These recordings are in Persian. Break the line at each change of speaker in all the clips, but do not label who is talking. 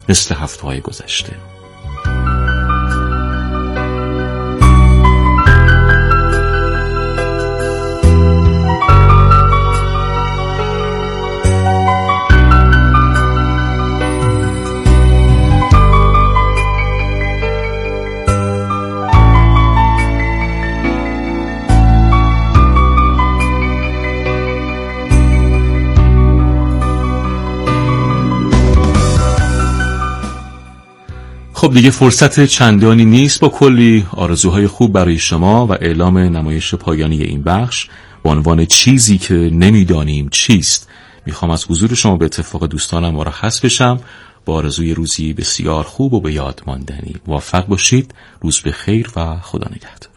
مثل هفته‌های گذشته. خب دیگه فرصت چندانی نیست. با کلی آرزوهای خوب برای شما و اعلام نمایش پایانی این بخش با عنوان چیزی که نمیدانیم چیست، میخوام از حضور شما به اتفاق دوستانم مرخص بشم با آرزوی روزی بسیار خوب و به یاد ماندنی. موفق باشید. روز بخیر و خدا نگهدار.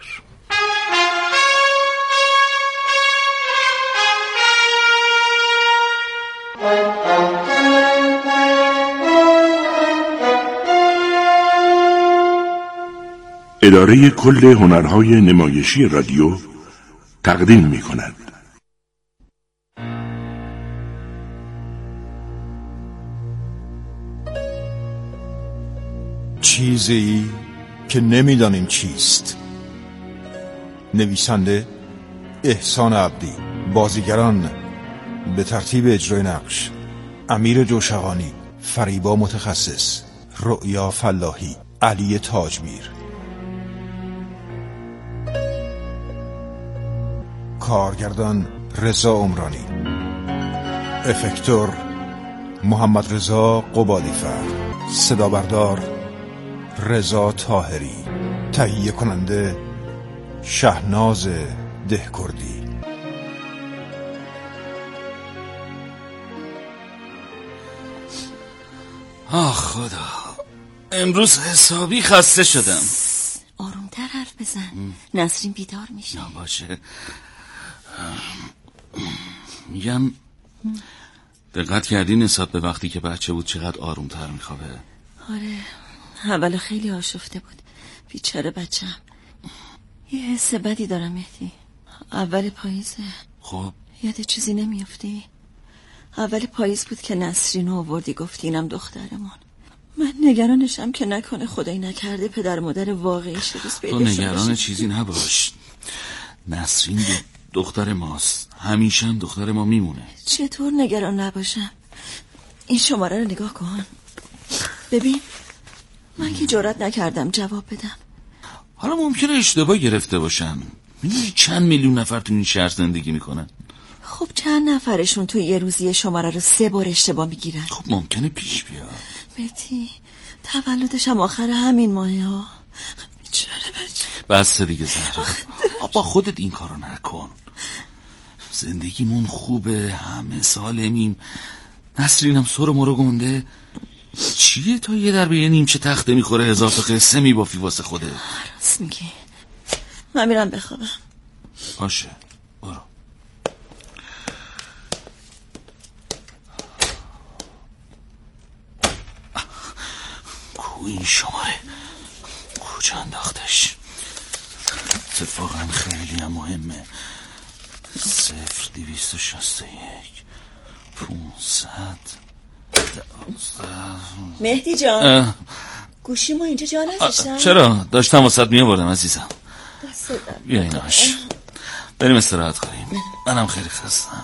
اداره کل هنرهای نمایشی رادیو تقدیم می‌کند.
چیزی که نمیدانیم چیست. نویسنده احسان عبدی. بازیگران به ترتیب اجرای نقش: امیر جوشقانی، فریبا متخصص، رؤیا فلاحی، علی تاجمیر. کارگردان رضا عمرانی. افکتور محمد رضا قبادی‌فر. صدا بردار رضا طاهری. تهیه کننده شهناز دهکردی.
آه خدا، امروز حسابی خسته شدم.
آرومتر حرف بزن. نسرین بیدار میشه.
باشه. میگم دقت کردی نسبت به وقتی که بچه بود چقدر آرومتر میخوابه؟
آره، اولا خیلی آشفته بود. بیچاره بچه‌م. یه حس بدی دارم مهدی. اول پاییزه.
خب
یاد چیزی نمیافتی؟ اول پاییز بود که نسرینو آوردی گفتی اینم دخترمون. من نگرانشم که نکنه خدایی نکرده پدر مادر واقعیش روز پیدا شه.
تو نگران چیزی نباش. نسرین دختر ماست، همیشه هم دختر ما میمونه.
چطور نگران نباشم؟ این شماره رو نگاه کن. ببین، من که جرئت نکردم جواب بدم.
حالا ممکنه اشتباه گرفته باشن. میدونی چند میلیون نفر تو این شهر زندگی میکنن؟
خب چند نفرشون تو یه روزی شماره رو 3 بار اشتباه میگیرن؟
خب ممکنه پیش بیاد.
بتی تولدش هم آخر همین ماهه ها. بیچاره بچه.
بس دیگه زهرا، با خودت این کارو نکن. زندگیمون خوبه، همه سالمیم. نسرینم سر مرو گنده. چیه تا یه در به یه نیمچه تخته میخوره 1000 تا قصه میبافی واسه خوده؟
راست میگی. من میرم بخوابم.
باشه برو. کو این شماره؟ کجا انداختش؟ اتفاقا خیلی هم مهمه. 0261 500
مهدی جان، گوشی ما اینجا جا نذاشتم؟
چرا؟ داشتم واسط میآوردم عزیزم.
دست دارم.
بیا ایناش، بریم استراحت کنیم. منم خیلی خستم.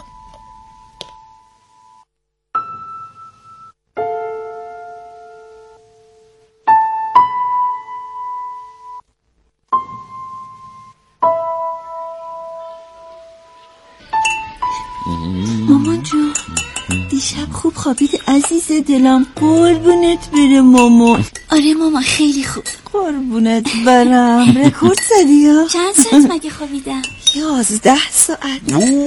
مامان جون دیشب خوب خوابید عزیز دلم. قربونت بره مامان.
آره ماما خیلی خوب.
قربونت برم. رکورد زدی ها.
چند ساعت مگه خوابیدم؟
11 ساعت.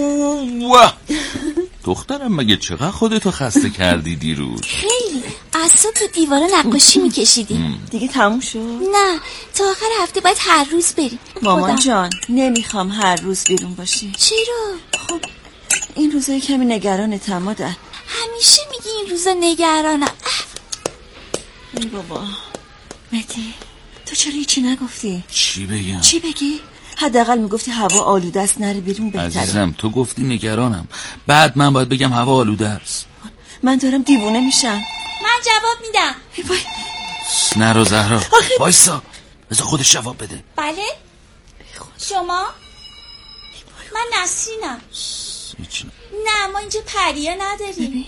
دخترم مگه چقدر خودتو خسته کردی دیروز؟
خیلی. از صبح تو دیوارا نقاشی میکشیدیم.
دیگه تموم شد؟
نه، تا آخر هفته باید هر روز بریم.
مامان جان نمیخوام هر روز بیرون باشی.
چرا؟
خب این روزایی کمی نگرانتم مادر.
همیشه میگی این روزا نگرانم.
ای بابا. مهدی تو چرا هیچی نگفتی؟
چی بگم؟
چی بگی؟ حداقل میگفتی هوا آلوده است نره بیرون بهتره.
عزیزم تو گفتی نگرانم، بعد من باید بگم هوا آلوده است.
من دارم دیوونه میشم.
من جواب میدم.
نرو زهرا، وایسا بذار خودش جواب بده.
بله شما؟ من نسرینم. نه ما اینجا پریا نداریم.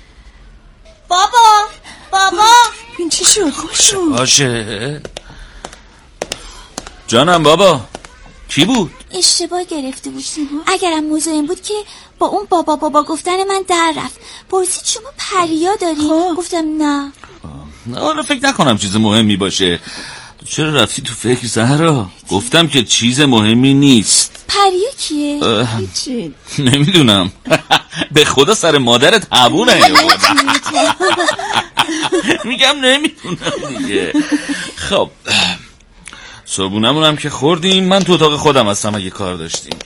بابا
این چی شد؟ خوش شد
باشه جانم. بابا کی بود؟
اشتباه گرفته بود. اگرم موضوع این بود که با اون بابا گفتن من در رفت. پرسید شما پریا داری؟ گفتم نه.
حالا فکر نکنم چیز مهمی باشه. چرا رفتی تو فکر زهرا؟ گفتم که چیز مهمی نیست.
پریا کیه؟
هیچی.
نمیدونم. به خدا سر مادرت حبو نیاوردم. میگم نمیدونم دیگه. خب صبحونمون هم که خوردیم. من تو اتاق خودم هستم اگه کار داشتیم.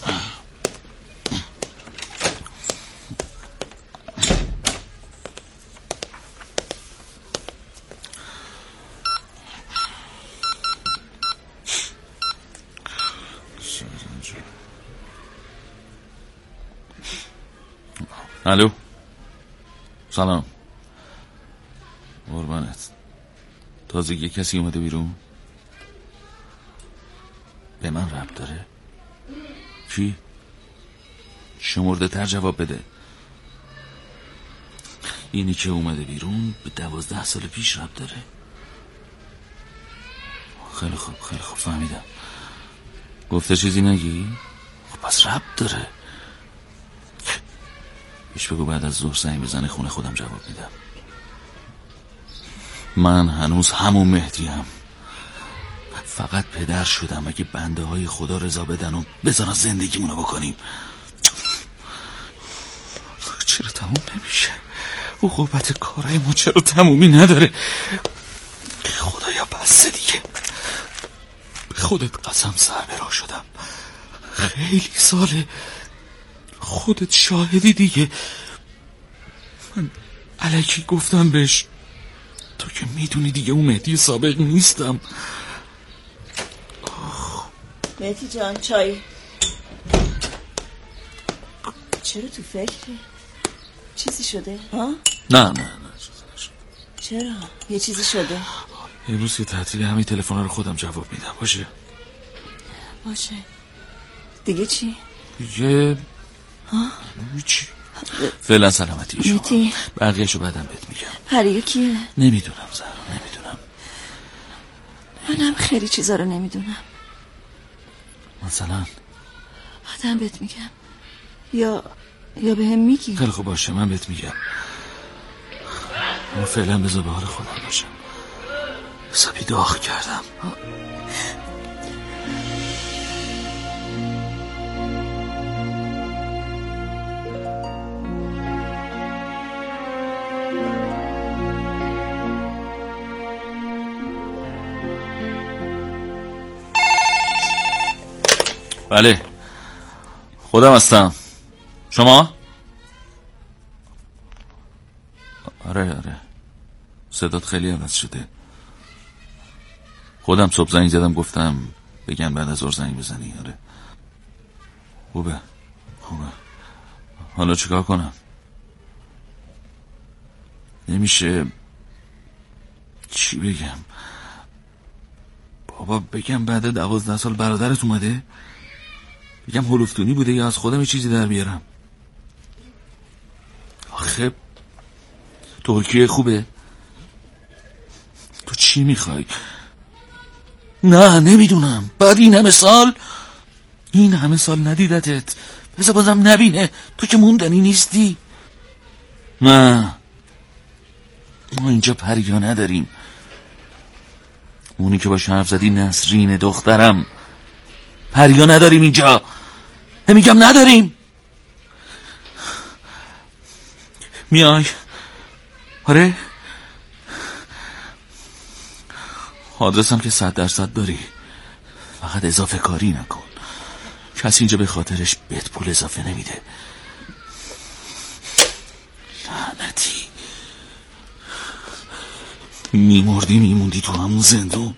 الو سلام. قربانت. تازگی کسی اومده بیرون؟ به من ربط داره؟ کی؟ شمرده تر جواب بده. اینی که اومده بیرون به 12 سال پیش ربط داره. خیلی خوب فهمیدم. گفته چیزی نگی؟ خب پس ربط داره. پیش بگو بعد از ظهر زنگ بزنه خونه خودم جواب میدم. من هنوز همون مهدیم. فقط پدر شدم اگه بنده های خدا رضا بدن و بذارن زندگیمونو بکنیم. چرا تموم نمیشه؟ عقوبت کارای ما چرا تمومی نداره؟ خدایا بسه دیگه. به خودت قسم سربرا شدم. خیلی ساله. خودت شاهدی دیگه. من الکی گفتم بهش. تو که میدونی دیگه اون مهدی سابق نیستم.
مهدی جان چای. چرا تو فکری؟ چیزی شده؟ ها؟
نه
چرا؟ یه چیزی شده؟
امروز که تعطیل همین تلفن رو خودم جواب میدم. باشه
دیگه چی؟
دیگه چی؟ فعلا سلامتی شما. بقیه‌شو بعدم بهت میگم.
پریا کیه؟
نمیدونم زهرا، نمیدونم.
منم خیلی چیزا رو نمیدونم.
مثلا
بعدم بهت میگم. یا به هم میگی؟
خیلی خوب باشه من بهت میگم. من فعلا بذار به حال خودم باشم. حسابی داغ کردم. بله خودم هستم. شما؟ آره صدات خیلی عوض شده. خودم صبح زنگ زدم گفتم بگم بعد از ظهر زنگ بزنی. آره خوبه. حالا چیکار کنم؟ نمیشه. چی بگم؟ بابا بگم بعد 12 سال برادرت اومده؟ بگم هلوفتونی بوده یا از خودم یه چیزی در بیارم؟ آخه ترکیه خوبه؟ تو چی میخوای؟ نه نمیدونم. بعد این همه سال ندیدتت. بذار بازم نبینه. تو که موندنی نیستی. نه ما اینجا پریا نداریم. اونی که باش حرف زدی نسرین دخترم. پریا نداریم اینجا. میگم نداریم. میای؟ آره آدرسم که 100% داری. فقط اضافه کاری نکن. کسی اینجا به خاطرش بهت پول اضافه نمیده. لعنتی میموندی تو همون زندون.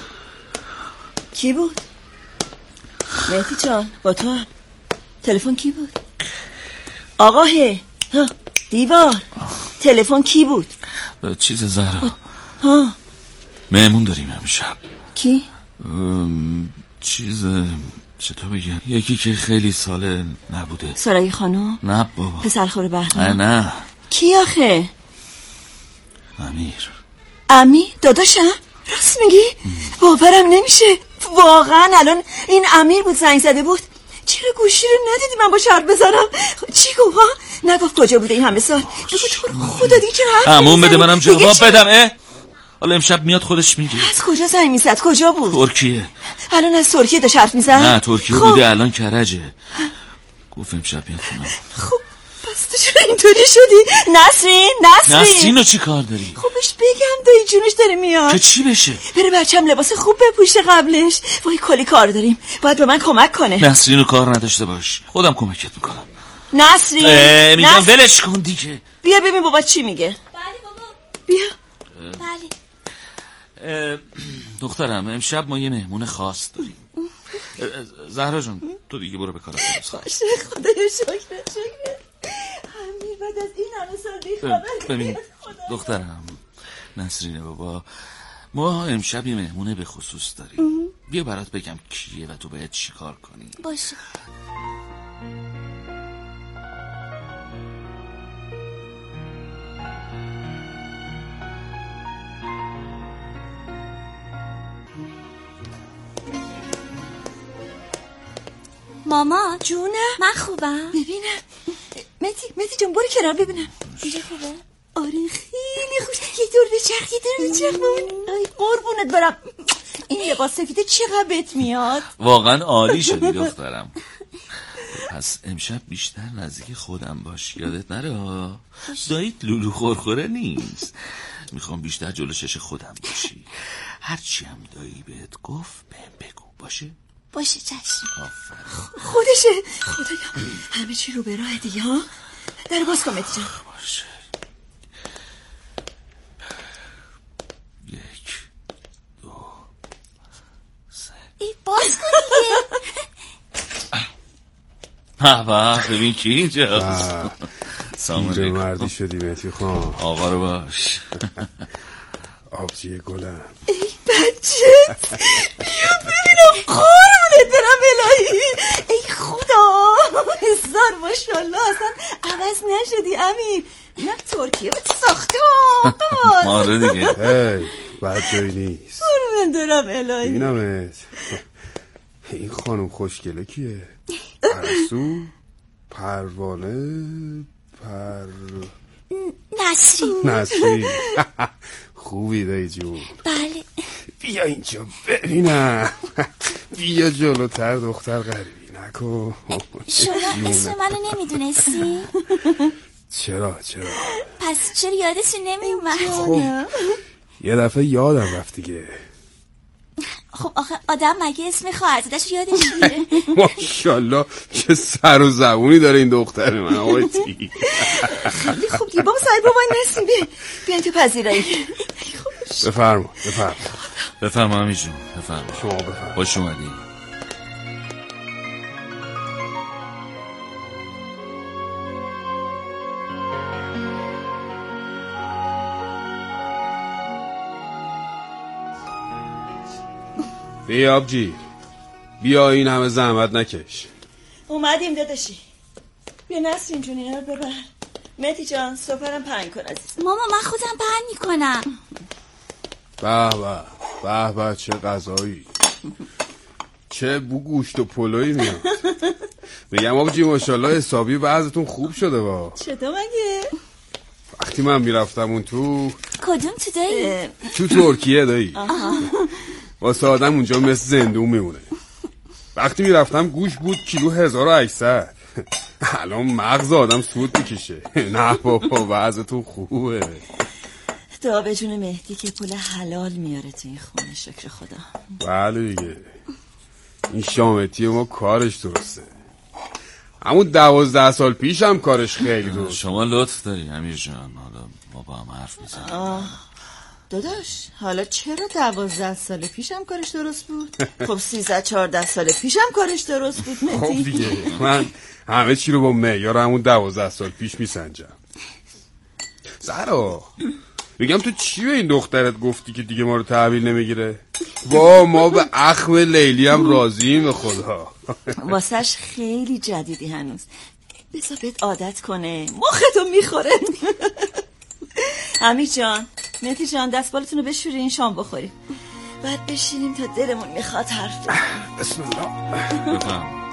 کی بود؟ مهدی جان با تو تلفن کی بود؟ آقا دیوار تلفن کی بود؟
چیز زهرا
ها
مهمون داریم امشب.
کی؟
چیز چطور بگم، یکی که خیلی ساله نبوده.
سرایی خانم؟
نه بابا.
پسرخور بهرام؟
نه.
کی آخه؟
امیر.
امیر داداشم؟ راست میگی؟ باورم نمیشه. واقعا الان این امیر بود زنگ زده بود. چرا گوشی رو ندیدی من با شرط بزنم؟ چی گفت ها؟ نگفت کجا بوده این همه سال؟ بگو تو خدا دیگه چرا حرف
عموم بده منم جواب بدم. حالا امشب میاد خودش میگه.
از کجا زنگ میزد؟ کجا بود؟
ترکیه.
الان از ترکیه داشت حرف میزد؟
نه ترکیه بوده الان کرجه. گفت امشب میاد خونم.
خب پس تو چرا اینطوری شدی؟ نسرین
رو چی کار داری؟
خبش بگم دایی جونش داره میاد.
که چی بشه؟
بره بچم لباس خوب بپوشه قبلش. وای کلی کار داریم، باید به من کمک کنه.
نسرین رو کار نداشته باش، خودم کمکت میکنم.
نسرین
میگم ولش کن دیگه.
بیا ببین بابا چی میگه.
بله بابا.
بیا.
بله.
دخترم امشب ما یه مهمون خاص داریم. زهرا جون تو دیگه برو به کارت.
باشه خدایا شکر. امیر بعد از این همه سال بیخبر.
ببین دخترم نسرینه بابا، ما امشب یه مهمونه به خصوص داریم. بیا برات بگم کیه و تو باید چی کار کنی.
باشه. ماما
جونه
من خوبم.
ببینم متی جون برو کنار ببینم
اینجا خوبه؟
آره خیلی خوش. یه دور بچرخ مامان. ای قربونت برم. این لباس سفیده چقدر بهت میاد.
واقعا عالی شدی دخترم. پس امشب بیشتر نزدیک خودم باش، یادت نره داییت لولو خورخوره نیست. میخوام بیشتر جلو چش خودم باشی. هرچی هم دایی بهت گفت بهم بگو. باشه
چشم.
آفرین.
خودشه. خدایا همه چی رو به راه دیگه ها. در باز کن متی جان.
باشه. 1 2 3.
ای باز کن دیگه.
ببین کی اینجا.
اینجا مردی شدی مهدی خان.
آقا رو باش.
آبجی گلم.
ای بچه بیا ببینم قربونت برم الهی. ای خدا هزار ماشاءالله اصلا عوض نشدی امیر. نه ترکیه به ساخته.
آره دیگه.
هی بد جایی نیست.
قربونت برم الهی.
ببینمت. این خانم خوشگله کیه؟ پرسو پروانه نسرین. خوبی دایی جون.
بله.
بیا اینجا ببینم. بیا جلوتر دختر غریبی نکن.
شما اسم منو نمیدونستی؟
چرا
پس چرا یادتون نمیومد؟
خب یه دفعه یادم رفت دیگه.
خب آخه آدم مگه اسم خواهرزادش یادش میره؟
ماشاءالله چه سر و زبونی داره این دختر من. آقایتی
خیلی خوب دیگه بابا صاحب بابا نسیم بیاین تو پذیرایی.
بفرما
امیر جون بفرما.
شما بفرما.
خوش اومدی.
بیا آبجی بیا، این همه زحمت نکش.
اومدیم داداشی. بیا نسرین جون اینا رو ببر. مهدی جان سفرم پهن کن عزیز.
ماما من خودم پهن میکنم.
به به چه غذایی، چه بو گوشت و پلویی میاد. میگم آبجی ماشاءالله حسابی بعضتون خوب شده با.
چطور مگه؟
وقتی من میرفتم اون تو.
کدوم تو دایی؟
تو ترکیه دایی. واسه آدم اونجا مثل زندون میمونه. وقتی میرفتم گوش بود کیلو 1800. الان مغز آدم سود میکشه. نه بابا وضعتون خوبه.
دعا به جون مهدی که پول حلال میاره تو این خونه. شکر خدا.
بله دیگه این شامتی ما کارش درسته. همون 12 سال پیش هم کارش خیلی درست.
شما لطف داری امیر جان. حالا ما با هم حرف میزنیم.
داداش حالا چرا 12 سال پیشم کارش درست بود؟ خب 13-14 سال پیشم کارش درست بود مهدی.
خب دیگه من همه چی رو با معیار همون 12 سال پیش میسنجم. زهرا میگم تو چی به این دخترت گفتی که دیگه ما رو تحویل نمیگیره؟ ما به اخم لیلی هم راضییم به خدا.
واسهش خیلی جدیدی هنوز، بذار بهت عادت کنه، مختو میخوره. امیر جان، مهدی جان، دستبالتون رو بشورین شام بخوریم، بعد بشینیم تا دلمون میخواد حرف بزنیم.
بسم الله.
بفهم.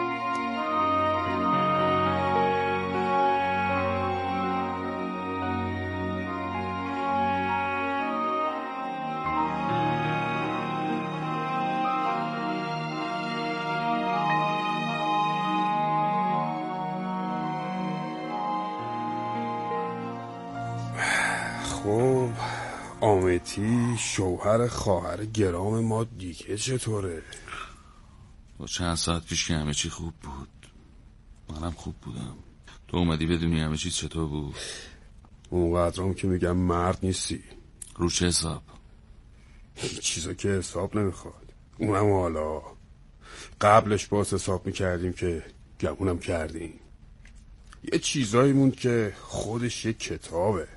خب آمتی شوهر خواهر گرام ما دیگه چطوره؟
با چند ساعت پیش که همه چی خوب بود، منم خوب بودم. تو اومدی بدونی همه چی چطور بود؟
اونقدرام که میگم مرد نیستی.
رو چه حساب؟
هیچ چیزا که حساب نمیخواد. اونم حالا قبلش باز حساب میکردیم که گمونم کردیم. یه چیزایی موند که خودش یه کتابه،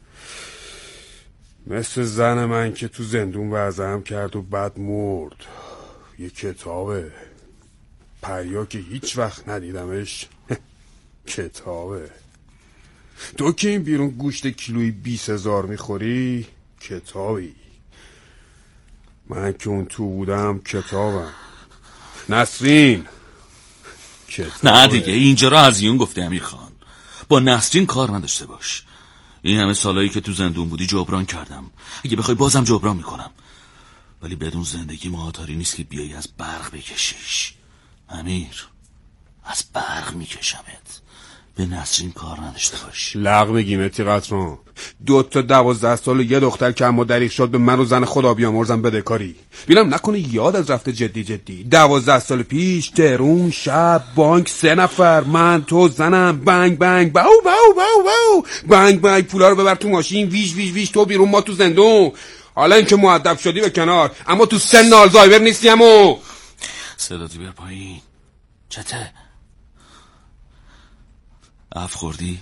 مثل زن من که تو زندون وضعم کرد و بعد مرد. یه کتابه. پریا که هیچ وقت ندیدمش. کتابه. تو که این بیرون گوشت کیلویی 20,000 میخوری، کتابی. من که اون تو بودم کتابم. نسرین کتابه.
نه دیگه اینجا را هزیون گفته امیر خان، با نسرین کار نداشته باش. این همه سالایی که تو زندون بودی جبران کردم، اگه بخوای بازم جبران میکنم، ولی بدون زندگی مهاتاری نیست که بیایی از برق بکشیش. امیر، از برق میکشمت، به نسرین کار نداشته باش.
لغ بگیمتی قطران. 2 تا 12 سال و یه دختر که اما دریغ شد به من و زن خدا بیامرزم بدهکاری. بینم نکنه یاد از رفته جدی 12 سال پیش تهرون شب بانک 3 نفر، من تو زنم، بنگ بنگ باو باو باو باو، بنگ بنگ پولا رو ببر تو ماشین، ویش ویش ویش، تو بیرون ما تو زندون. حالا این که مؤدب شدی به کنار، اما تو سن آلزایمر نیستی. امو
صداتی بر پایین. چته؟ اف خوردی؟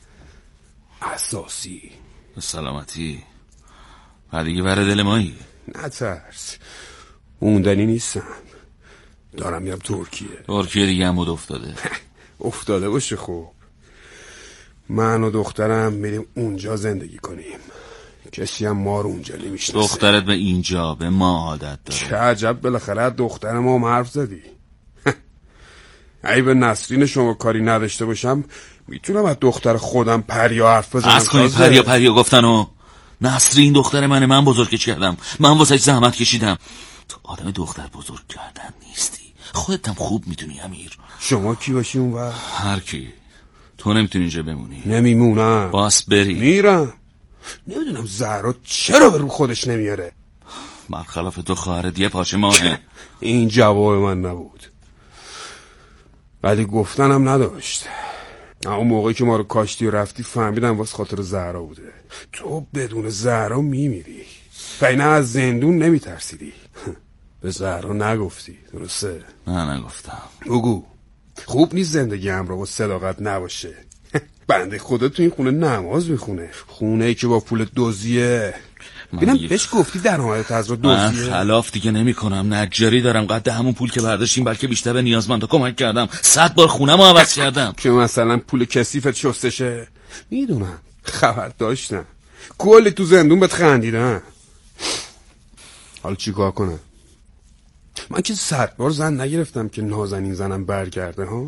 اساسی.
سلامتی. دیگه بره دل مایی.
نترس، موندنی نیستم. دارم میرم ترکیه
دیگه هم بود افتاده.
افتاده باشه. خوب من و دخترم میریم اونجا زندگی کنیم، کسی هم ما رو اونجا نمیشناسه.
دخترت به اینجا به ما عادت داره.
چه عجب، بالاخره دختر ما هم حرف زدی. اگه به نسرین شما کاری نداشته باشم میتونم از دختر خودم پریا حرف بزنم.
از کنید پریا گفتن و نسرین دختر منه، من بزرگش کردم، من واسه زحمت کشیدم. تو آدم دختر بزرگ کردن نیستی، خودت هم خوب میتونی امیر.
شما کی باشی اون وقت؟
هر کی. تو نمیتونی اینجا بمونی.
نمیمونم.
باس بری.
میرم. نمیدونم زهرا چرا به رو خودش نمیاره.
برخلاف تو خواهرت یه پاچه ماهه.
این جواب من نبود، ولی گفتنم نداشت. اون موقعی که ما رو کاشتی و رفتی فهمیدم واسه خاطر زهرا بوده. تو بدون زهرا میمیری و اینه از زندون نمیترسیدی. به زهرا نگفتی درسته؟
نه نگفتم.
بگو. خوب نیست زندگی هم رو با صداقت نباشه. بنده خدا تو این خونه نماز میخونه، خونه ای که با پول دوزیه. بینم بهش گفتی درآمدت از رو دوزیه.
من خلاف دیگه نمی کنم، نجاری دارم، قد همون پول که برداشتیم بلکه بیشتر به نیازمندا کمک کردم، 100 بار خونه‌مو عوض کردم.
که مثلا پول کثیفت شستشه. میدونم، خبر داشتم، کلی تو زندون بهت خندیدن. حالا چیکار کنم؟ من که 100 بار زن نگرفتم که نازنین زنم برگرده ها.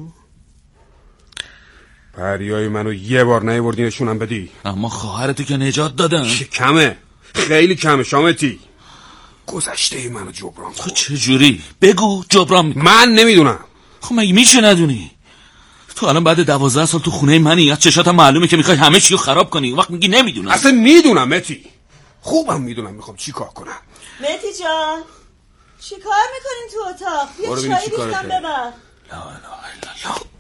پریای منو یه بار نیاوردی نشونم بدی.
اما خواهرتو که نجات دادم.
کمه، خیلی کمه شامتی. گذشته منو جبران کن.
تو چه جوری؟ بگو جبران.
من نمیدونم.
خب مگه میشه ندونی؟ تو الان بعد 12 سال تو خونه منی، از چشاتم معلومه که میخوای همه چی رو خراب کنی. وقت میگی نمیدونم.
اصلا میدونم متی، خوبم میدونم میخوام چی کار کنم.
متی جان چی کار میکنین تو اتاق؟ بیا چایی بیشتم ببر.
لا لا لا لا.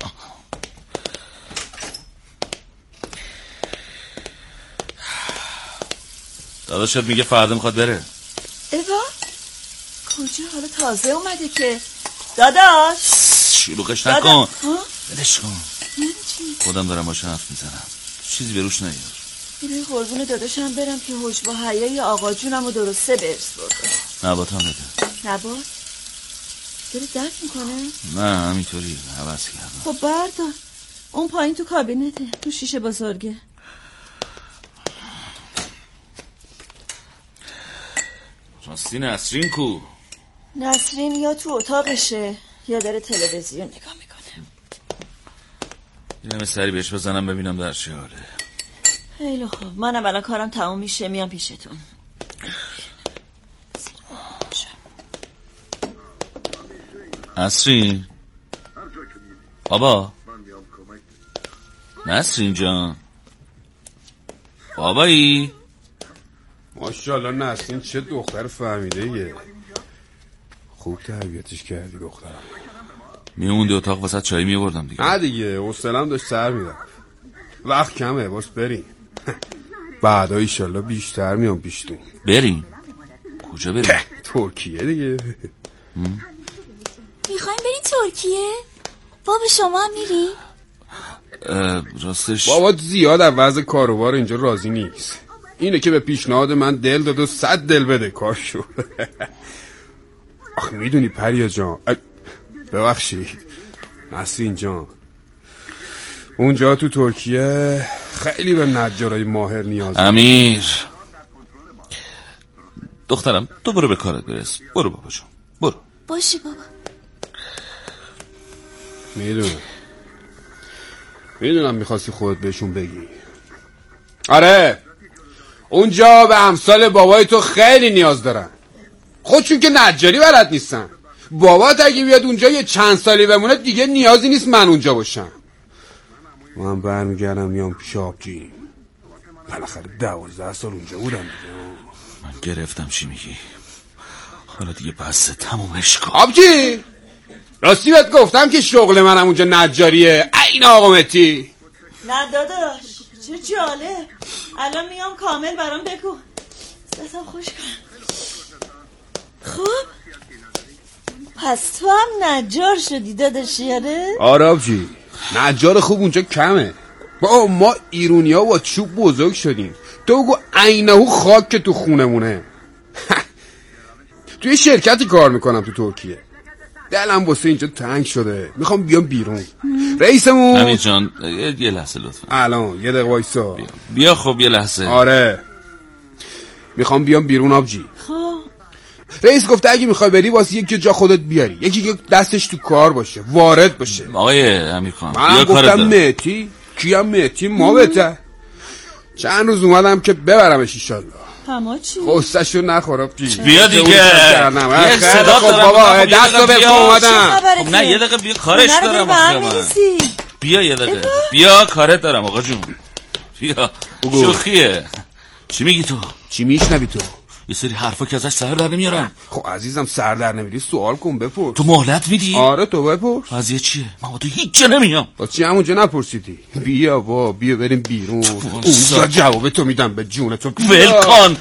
داداشت میگه فردا میخواد بره.
ایوا کجا؟ حالا تازه اومده که. داداش
شلوغش نکن. ولش کن. خودم دارم باشه حرف میزنم، چیزی به روش نیار.
اینه قربون داداشم برم که حجب و حیای آقا جونم و درسته برس برده.
نبات هم بده.
نبات؟ داره درد میکنه؟
نه همینطوری عوض کردم.
خب بردار، اون پایین تو کابینته، تو شیشه بزرگه.
راستی نسرین کو؟
نسرین یا تو اتاقشه یا داره تلویزیون نگاه میکنه.
یه سری بهش بزنم ببینم در چه حاله.
خیلی خوب، منم الان کارم تموم میشه میام پیشتون.
نسرین بابا، نسرین جان بابایی.
ماشاءالله نسرین چه دختر فهمیده ایه. خوب تربیتش کردی دخترم.
میموندی اتاق واسه چای میوردم دیگه.
نه دیگه حوصله‌ام داشت سر میرفت. وقت کمه باز بریم. بعدا ایشالله بیشتر میام پیشتون.
بریم؟ کجا بریم؟
ترکیه دیگه.
میخوایم بریم ترکیه؟ بابا شما هم میری؟
راستش
بابا زیاد از وضع کاروبار اینجا راضی نیست. اینه که به پیشنهاد من دل داد و 100 دل بده کار شد. آخه میدونی پریا جان، ببخشید نسرین جان، اونجا تو ترکیه خیلی به نجارای ماهر نیاز داره.
امیر دخترم تو برو به کارت برس. برو بابا جان برو.
باشی بابا.
میدونم میخواستی خودت بهشون بگی. آره اونجا به امثال بابای تو خیلی نیاز دارن. خودشون که نجاری بلد نیستن. بابات اگه بیاد اونجا یه چند سالی بمونه دیگه نیازی نیست من اونجا باشم. من برمیگردم میام پیش آبجی. بالاخره 12 سال اونجا بودم دیگه.
من گرفتم چی میگی. حالا دیگه بسه تمومش کن.
آبجی راستی بهت گفتم که شغل منم اونجا نجاریه. این آقا متی.
نه داداش چه جاله. الان میام کامل برام بگو. دستم خوش کنم. خب پس تو هم نجار شدی داداشی؟
آره آبجی نجار خوب اونجا کمه. با ما ایرونیا با چوب بزرگ شدیم. تو بگو عینه‌هو خاک که تو خونمونه. توی شرکتی کار میکنم تو ترکیه. دلم واسه اینجا تنگ شده. میخوام بیام بیرون. رئیسمون
امیر جان یه لحظه لطفا.
الان یه دقیقه وایسا.
بیا خب یه لحظه.
آره میخوام بیام بیرون آبجی.
خب
رئیس گفته اگه میخوای بری واسه یکی جا خودت بیاری. یکی که دستش تو کار باشه وارد باشه.
آقای امیر خان
من گفتم مهتی کیم مهتی ما بهتر. چند روز اومدم که ببرمش ایشالله.
اما چی؟
خستشو نخورم.
بیا دیگه یه صدا
خب بابا دستو بکن اومدم.
خب نه یه دقیقه بیا کارش دارم آخه. بیا یه دقیقه بیا کارت دارم آقا جون. بیا شوخیه. چی میگی تو؟
چی میشنوی تو؟
یه سری حرفا که ازش سر در نمیارم.
خب عزیزم سر در نمیری سوال کن بپرس.
تو مهلت میدی؟
آره تو بپرس.
قضیه چیه؟ من با تو هیچ جا نمیام.
با چی همونجا نپرسیدی؟ بیا بیا بریم بیرون. اونجا جواب تو میدم به جون تو.
ولکن.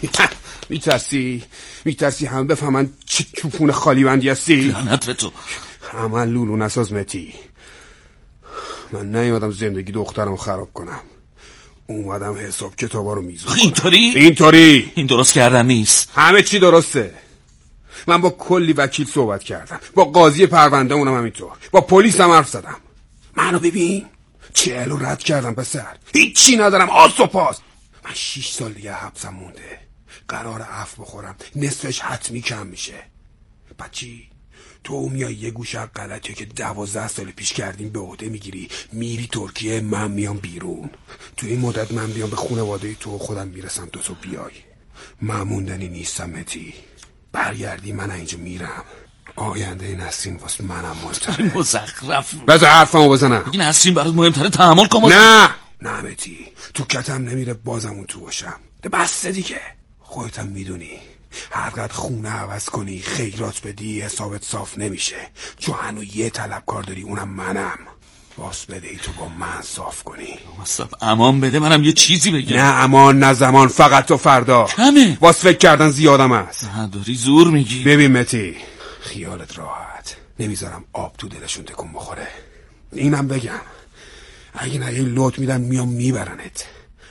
میترسی هم بفهمن چه چوپون خالی بندی هستی؟
لعنت به تو.
عمل لولو نساز متی. من نیومدم زندگی دخترم خراب کنم. اومدم حساب کتابا رو میزنم. اینطوری این
درست کردن نیست.
همه چی درسته. من با کلی وکیل صحبت کردم، با قاضی پرونده اونم همینطور، با پلیس هم حرف زدم. منو ببین 40 رو رد کردم پسر. هیچی ندارم آس و پاس. من 6 سال دیگه حبسم مونده. قرار عفو بخورم، نصفش حتمی کم میشه. بچی تو میای یه گوشه غلطی که 12 سال پیش کردیم به عهده میگیری، میری ترکیه، من میام بیرون. تو این مدت من بیام به خانواده تو خودم میرسم تو بیای. من موندنی نیستم متی. برگردی من اینجا میرم. آینده نسرین واسه منم مهمتره.
مزخرف.
بذار حرفمو بزنم.
این نسرین برات مهمتره تحمل کن.
نه متی تو کتم نمیره بازمون تو باشم. بس دیگه خودتم میدونی هرقدر خونه عوض کنی خیرات بدی حسابت صاف نمیشه. چون هنو یه طلبکار داری اونم منم. واس بده ای تو با من صاف کنی.
امان بده منم یه چیزی بگم.
نه امان نه زمان، فقط تو فردا.
کمه
واس فکر کردن زیادم هست.
داری زور میگی.
ببین متی خیالت راحت، نمیذارم آب تو دلشون تکون بخوره. اینم بگم اگه نه این لوت میدن میام میبرنت.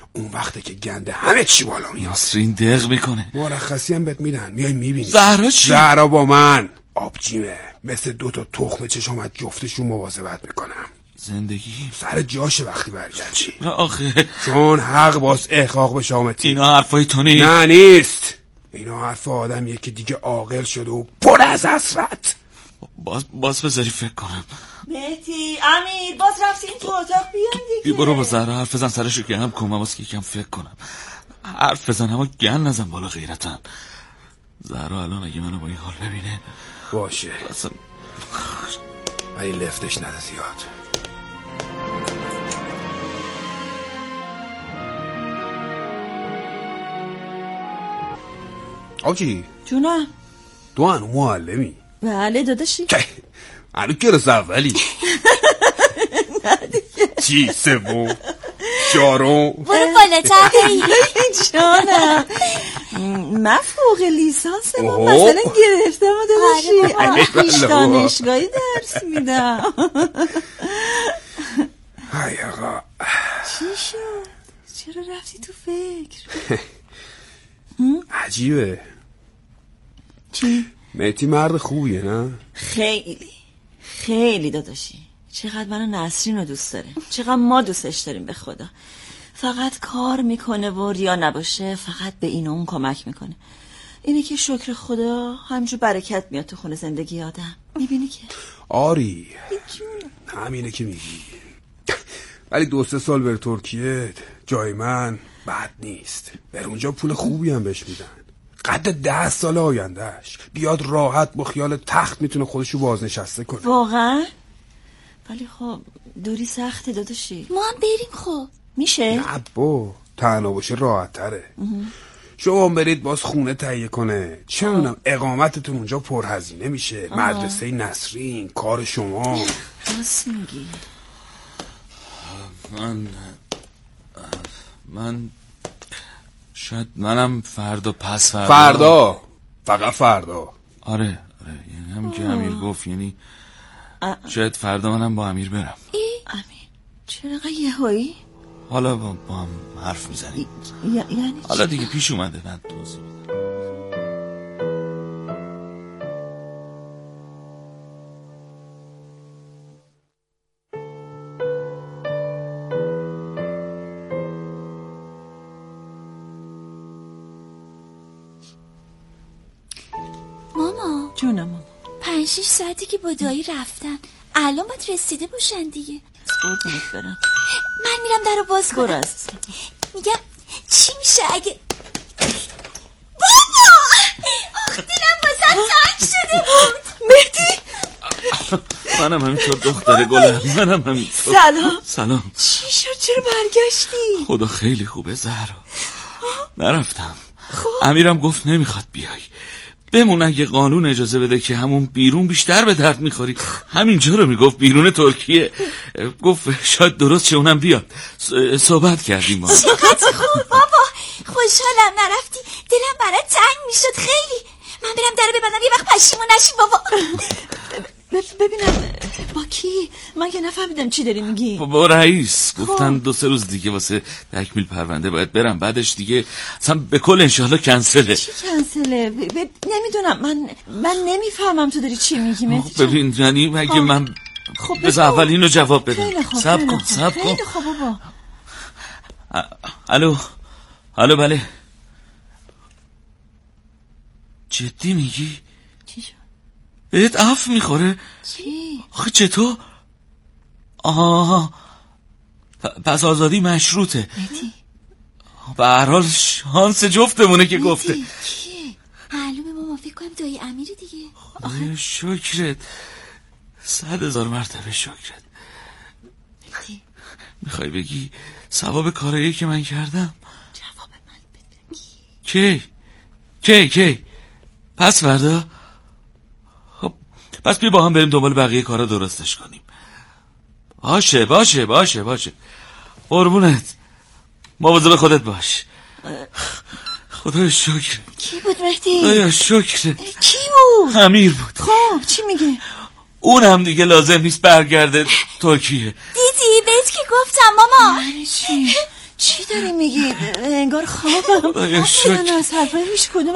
اون وقته که گنده همه چی بالا میاد.
نسرین دق میکنه.
مرخصی هم بهت میدن، میای میبینی.
زهرا چی؟
زهرا با من آبجیمه، مثل 2 تا تخم چشم از جفتشون مواظبت میکنم.
زندگی
سر جاشه وقتی برگردی.
آخه
چون حق باز احقاق به شامتی.
اینا حرفای تو نیست.
نه نیست، اینا حرف آدمیه که دیگه عاقل شده و پر از حسرت.
باز بذاری فکر کنم.
مهدی، امیر، باز رفتین تو اتاق، بیان دیگه.
برو با زهرا حرف بزن، سرشو گرم کن، من واسه یکم فکر کنم. حرف بزن اما گن نزن بالا غیرتن. زهرا الان اگه منو با این حال ببینه
باشه
اصلا
ولی لفتش نده زیاد. آبجی
جونم.
تو هنو معلمی؟
بله داداشی.
هنو کلاس اولی؟ چی؟ سوم؟ چهارم؟
برو بالاتر بگیر.
جانم من فوق لیسانسم مثلا گرفتم داداشی. پیش دانشگاهی درس میدم.
های آقا
چی شد؟ چرا رفتی تو فکر؟
عجیبه.
چی؟
مهدی مرد خوبیه نه؟
خیلی داداشی. چقدر منو نسرین رو دوست داره، چقدر ما دوستش داریم به خدا. فقط کار میکنه و ریا نباشه، فقط به این و اون کمک میکنه. اینه که شکر خدا همجور برکت میاد تو خونه زندگی آدم. میبینی که
آری همینه که میگی. ولی 2-3 سال بر ترکیه جای من بد نیست. بر اونجا پول خوبی هم بهش میدن، قد 10 سال آیندهش بیاد راحت با خیال تخت میتونه خودشو بازنشسته کنه.
واقعا؟ ولی خب دوری سخته داداشی.
ما هم بریم خب.
میشه؟
نه با تنها باشه راحت تره. شما برید باز خونه تهیه کنه، چه میدونم اقامتتون اونجا پرهزینه میشه. مدرسه نسرین، کار شما.
راست میگی.
من شاید منم فردا پس
فردا فقط فردا.
آره یعنی همین که امیر گفت، یعنی شاید فردا منم با امیر برم.
امیر چرا قیه یهویی؟
حالا با هم حرف میزنیم.
یعنی
حالا دیگه پیش اومده من توضیح میدم.
ماما
جونم
5-6 ساعتی که با دایی رفتن، الان باید رسیده باشن دیگه.
قربونت برم.
من میرم در رو باز کنم.
برو عزیزم.
میگم چی میشه اگه بابا دلم واسه تنگ شده بود.
مهدی
منم همینطور دختر گلم، منم همینطور. سلام.
چی شد؟ چرا برگشتی؟
خدا خیلی خوبه زهرا. نرفتم. امیرم گفت نمیخواد بیای، بمون اگه قانون اجازه بده که همون بیرون بیشتر به درد میخوری. همینجا رو میگفت، بیرون ترکیه. گفت شاید درست چه اونم بیاد. صحبت کردیم ما.
چقدر خوب بابا، خوشحالم نرفتی، دلم برات تنگ میشد خیلی. من برم در ببندم یه وقت پشیمون نشی بابا.
ببینم با کی؟ من که نفهمیدم چی داری میگی.
با رئیس گفتن 2-3 روز دیگه واسه تکمیل پرونده باید برم، بعدش دیگه اصلا به کل انشالله کنسله.
چی کنسله؟ نمیدونم، من نمیفهمم تو داری چی میگی مهدی.
ببین یعنی مگه من بذار اول اینو جواب بدم. صبر کن.
خیلی خوب بابا.
الو بله. جدی میگی؟
چی شد؟
بهت عفو میخوره؟
چی؟
آخه چطور؟ آها پس آزادی مشروطه.
مهدی
به هر حال شانس جفتمونه که گفته.
کیه؟ معلومه ماما، فکر کنم دایی امیری دیگه.
خدایا شکرت، 100,000 مرتبه شکرت.
مهدی
میخوای بگی ثواب کارایی که من کردم؟
جواب من بده.
کی پس فردا؟ خب پس بیا با هم بریم دنبال بقیه کارا درستش کنیم. باشه قربونت، مواظب خودت باش. خدایا شکر.
کی بود مهدی؟
خدایا شکر.
کی بود؟
امیر بود.
خب چی میگه؟
اون هم دیگه لازم نیست برگرده ترکیه.
دیدی بهت که گفتم ماما.
یعنی چی؟ چی داری میگی؟ انگار خوابم.
خدایا شکر.
من از حرفای هیچ کدوم